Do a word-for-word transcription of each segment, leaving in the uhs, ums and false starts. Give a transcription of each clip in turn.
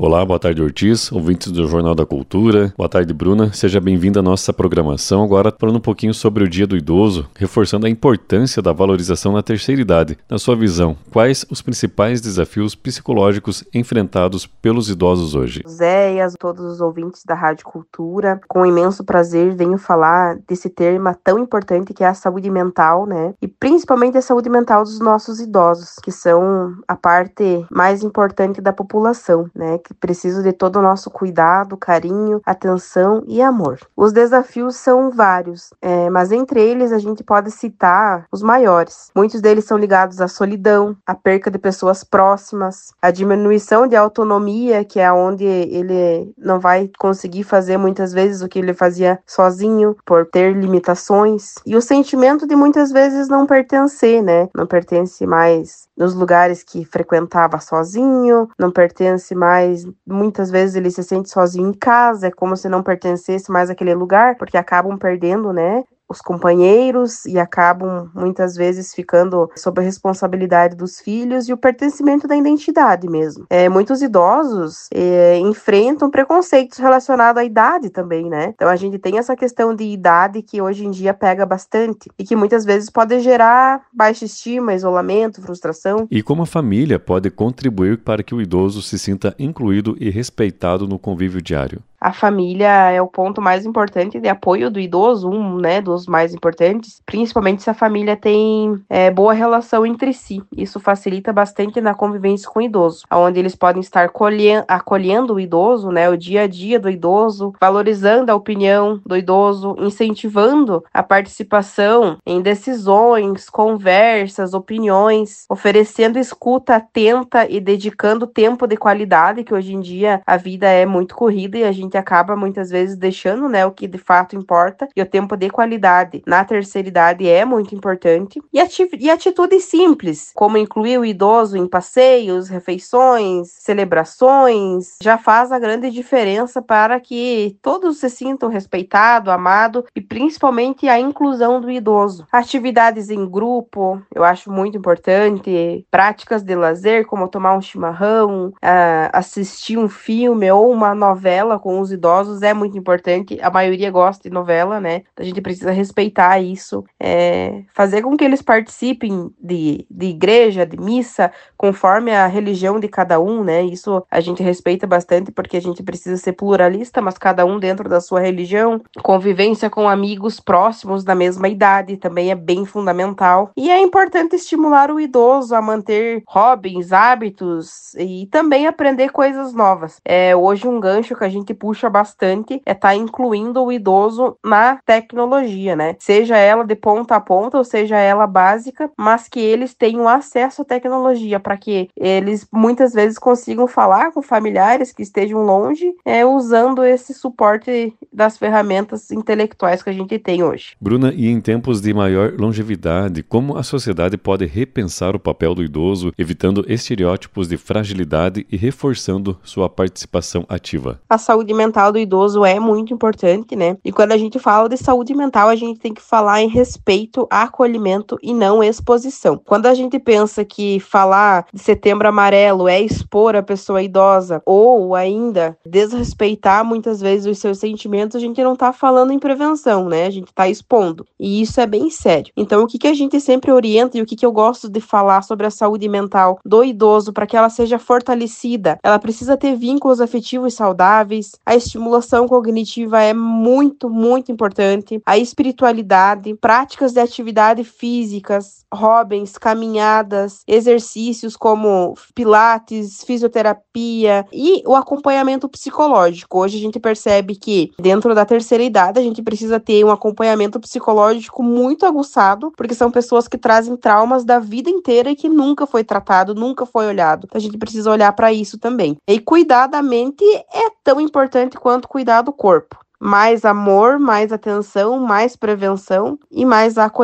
Olá, boa tarde, Ortiz, ouvintes do Jornal da Cultura. Boa tarde, Bruna. Seja bem-vinda à nossa programação. Agora, falando um pouquinho sobre o Dia do Idoso, reforçando a importância da valorização na terceira idade. Na sua visão, quais os principais desafios psicológicos enfrentados pelos idosos hoje? Zé e a todos os ouvintes da Rádio Cultura, com imenso prazer venho falar desse tema tão importante que é a saúde mental, né? E principalmente a saúde mental dos nossos idosos, que são a parte mais importante da população, né? Que precisam de todo o nosso cuidado, carinho, atenção e amor. Os desafios são vários, é, mas entre eles a gente pode citar os maiores. Muitos deles são ligados à solidão, à perca de pessoas próximas, à diminuição de autonomia, que é onde ele não vai conseguir fazer muitas vezes o que ele fazia sozinho, por ter limitações, e o sentimento de muitas vezes não pertencer, né? Não pertence mais nos lugares que frequentava sozinho, não pertence mais, muitas vezes ele se sente sozinho em casa, é como se não pertencesse mais àquele lugar, porque acabam perdendo, né, os companheiros e acabam muitas vezes ficando sob a responsabilidade dos filhos e o pertencimento da identidade mesmo. É, muitos idosos é, enfrentam preconceitos relacionados à idade também, né? Então a gente tem essa questão de idade que hoje em dia pega bastante e que muitas vezes pode gerar baixa estima, isolamento, frustração. E como a família pode contribuir para que o idoso se sinta incluído e respeitado no convívio diário? A família é o ponto mais importante de apoio do idoso, um, né, dos mais importantes, principalmente se a família tem é, boa relação entre si. Isso facilita bastante na convivência com o idoso, onde eles podem estar colhendo, acolhendo o idoso, né, o dia a dia do idoso, valorizando a opinião do idoso, incentivando a participação em decisões, conversas, opiniões, oferecendo escuta atenta e dedicando tempo de qualidade, que hoje em dia a vida é muito corrida e a gente acaba muitas vezes deixando, né, o que de fato importa, e o tempo de qualidade na terceira idade é muito importante. E, ati- e atitudes simples, como incluir o idoso em passeios, refeições, celebrações, já faz a grande diferença para que todos se sintam respeitados, amados e principalmente a inclusão do idoso. Atividades em grupo, eu acho muito importante, práticas de lazer, como tomar um chimarrão, ah, assistir um filme ou uma novela com os idosos é muito importante. A maioria gosta de novela, né? A gente precisa respeitar isso, é, fazer com que eles participem de, de igreja, de missa, conforme a religião de cada um, né? Isso a gente respeita bastante porque a gente precisa ser pluralista, mas cada um dentro da sua religião. Convivência com amigos próximos da mesma idade também é bem fundamental. E é importante estimular o idoso a manter hobbies, hábitos e também aprender coisas novas. É, hoje um gancho que a gente puxa bastante é estar tá incluindo o idoso na tecnologia, né? Seja ela de ponta a ponta ou seja ela básica, mas que eles tenham acesso à tecnologia para que eles muitas vezes consigam falar com familiares que estejam longe, é, usando esse suporte das ferramentas intelectuais que a gente tem hoje. Bruna, e em tempos de maior longevidade, como a sociedade pode repensar o papel do idoso, evitando estereótipos de fragilidade e reforçando sua participação ativa? A saúde mental do idoso é muito importante, né? E quando a gente fala de saúde mental, a gente tem que falar em respeito, acolhimento e não exposição. Quando a gente pensa que falar de Setembro Amarelo é expor a pessoa idosa ou ainda desrespeitar muitas vezes os seus sentimentos, a gente não tá falando em prevenção, né? A gente tá expondo. E isso é bem sério. Então, o que que a gente sempre orienta e o que que eu gosto de falar sobre a saúde mental do idoso para que ela seja fortalecida? Ela precisa ter vínculos afetivos saudáveis, a estimulação cognitiva é muito, muito importante, a espiritualidade, práticas de atividade físicas, hobbies, caminhadas, exercícios como pilates, fisioterapia e o acompanhamento psicológico. Hoje a gente percebe que dentro da terceira idade a gente precisa ter um acompanhamento psicológico muito aguçado, porque são pessoas que trazem traumas da vida inteira e que nunca foi tratado, nunca foi olhado. Então a gente precisa olhar para isso também. E cuidar da mente é tão importante quanto cuidar do corpo. Mais amor, mais atenção, mais prevenção e mais acolhimento.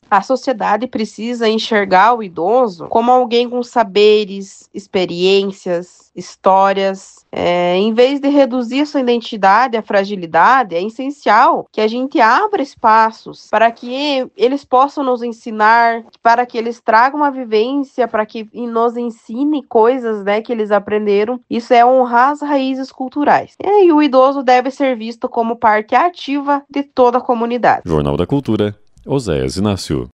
A sociedade precisa enxergar o idoso como alguém com saberes, experiências, histórias. É, em vez de reduzir sua identidade à fragilidade, é essencial que a gente abra espaços para que eles possam nos ensinar, para que eles tragam uma vivência, para que nos ensine coisas, né, que eles aprenderam. Isso é honrar as raízes culturais. E o idoso deve ser visto como parte ativa de toda a comunidade. Jornal da Cultura, Oséias Inácio.